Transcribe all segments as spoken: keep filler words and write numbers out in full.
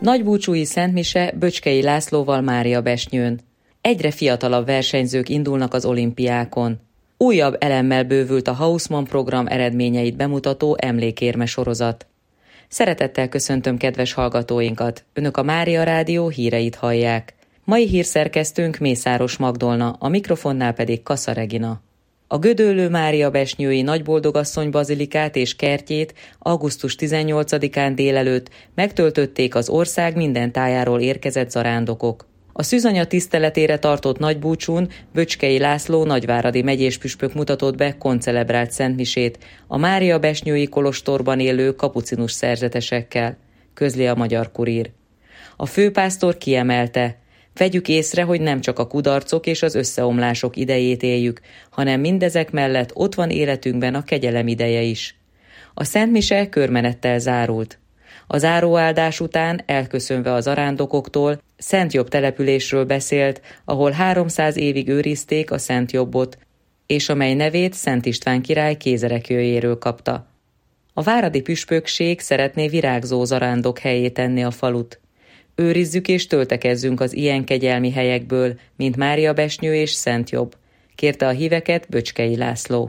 Nagybúcsúi szentmise Böcskei Lászlóval Máriabesnyőn. Egyre fiatalabb versenyzők indulnak az olimpiákon. Újabb elemmel bővült a Hausmann program eredményeit bemutató emlékérme sorozat. Szeretettel köszöntöm kedves hallgatóinkat, Önök a Mária Rádió híreit hallják. Mai hírszerkesztőnk Mészáros Magdolna, a mikrofonnál pedig Kassa Regina. A Gödöllő Máriabesnyői Nagyboldogasszony bazilikát és kertjét augusztus tizennyolcadikán délelőtt megtöltötték az ország minden tájáról érkezett zarándokok. A szűzanya tiszteletére tartott nagybúcsún Böcskei László nagyváradi megyéspüspök mutatott be koncelebrált szentmisét a Máriabesnyői kolostorban élő kapucinus szerzetesekkel, közli a Magyar Kurír. A főpásztor kiemelte: vegyük észre, hogy nem csak a kudarcok és az összeomlások idejét éljük, hanem mindezek mellett ott van életünkben a kegyelem ideje is. A szentmise körmenettel zárult. A záróáldás után, elköszönve az arándokoktól, Szentjobb településről beszélt, ahol háromszáz évig őrizték a Szentjobbot, és amely nevét Szent István király kézerekjöjéről kapta. A váradi püspökség szeretné virágzó zarándok helyé tenni a falut. Őrizzük és töltekezzünk az ilyen kegyelmi helyekből, mint Máriabesnyő és Szentjobb, kérte a híveket Böcskei László.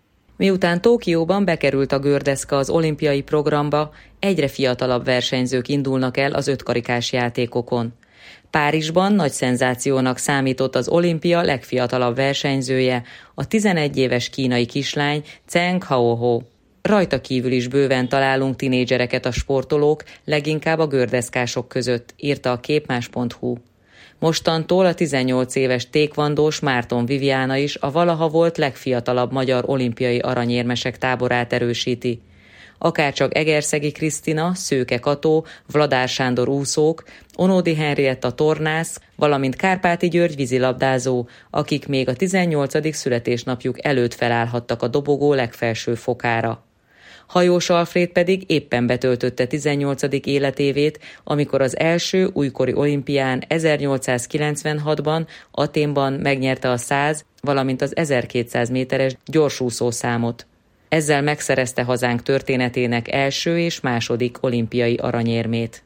Miután Tokióban bekerült a gördeszka az olimpiai programba, egyre fiatalabb versenyzők indulnak el az ötkarikás játékokon. Párizsban nagy szenzációnak számított az olimpia legfiatalabb versenyzője, a tizenegy éves kínai kislány Zheng Haoho. Rajta kívül is bőven találunk tinédzsereket a sportolók, leginkább a gördeszkások között, írta a képmás pont hu. Mostantól a tizennyolc éves tékvandós Márton Viviana is a valaha volt legfiatalabb magyar olimpiai aranyérmesek táborát erősíti. Akárcsak Egerszegi Krisztina, Szőke Kató, Vladár Sándor úszók, Onódi Henrietta tornász, valamint Kárpáti György vízilabdázó, akik még a tizennyolcadik születésnapjuk előtt felállhattak a dobogó legfelső fokára. Hajós Alfréd pedig éppen betöltötte tizennyolcadik életévét, amikor az első újkori olimpián ezernyolcszázkilencvenhatban Athénban megnyerte a száz, valamint az ezerkétszáz méteres gyorsúszó számot. Ezzel megszerezte hazánk történetének első és második olimpiai aranyérmét.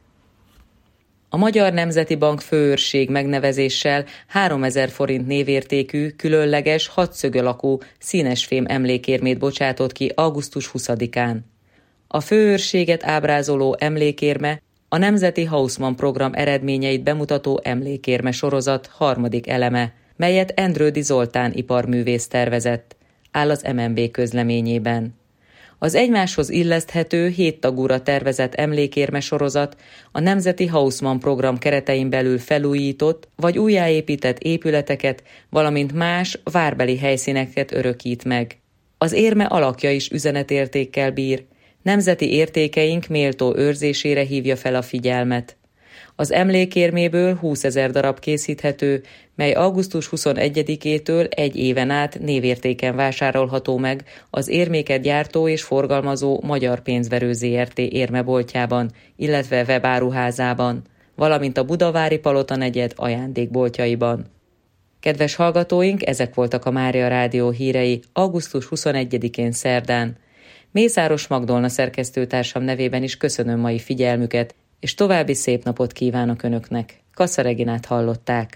A Magyar Nemzeti Bank főőrség megnevezéssel háromezer forint névértékű, különleges, hatszög alakú színesfém emlékérmét bocsátott ki augusztus huszadikán. A főőrséget ábrázoló emlékérme a Nemzeti Hausmann program eredményeit bemutató emlékérme sorozat harmadik eleme, melyet Endrődy Zoltán iparművész tervezett, áll az em en bé közleményében. Az egymáshoz illeszthető héttagúra tervezett emlékérme sorozat a Nemzeti Hausmann program keretein belül felújított vagy újjáépített épületeket, valamint más várbeli helyszíneket örökít meg. Az érme alakja is üzenetértékkel bír, nemzeti értékeink méltó őrzésére hívja fel a figyelmet. Az emlékérméből húszezer darab készíthető, mely augusztus huszonegyedikétől egy éven át névértéken vásárolható meg az érméket gyártó és forgalmazó Magyar Pénzverő zé er té érmeboltjában, illetve webáruházában, valamint a Budavári Palota negyed ajándékboltjaiban. Kedves hallgatóink, ezek voltak a Mária Rádió hírei augusztus huszonegyedikén szerdán. Mészáros Magdolna szerkesztőtársam nevében is köszönöm mai figyelmüket, és további szép napot kívánok Önöknek. Kassa Reginát hallották.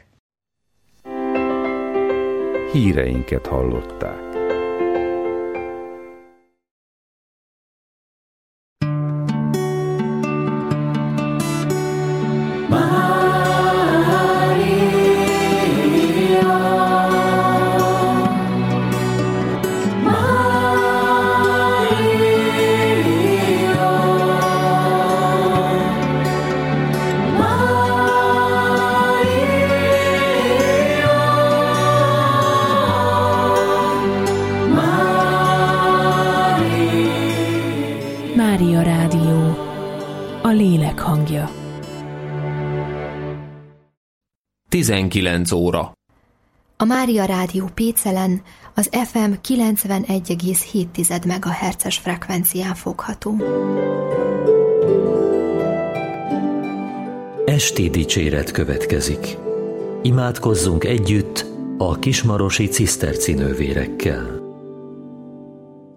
Híreinket hallották. Mária Rádió, a lélek hangja. tizenkilenc óra. A Mária Rádió Pécelen az ef em kilencvenegy egész hét megahertzes frekvencián fogható. Esti dicséret következik. Imádkozzunk együtt a kismarosi ciszterci nővérekkel.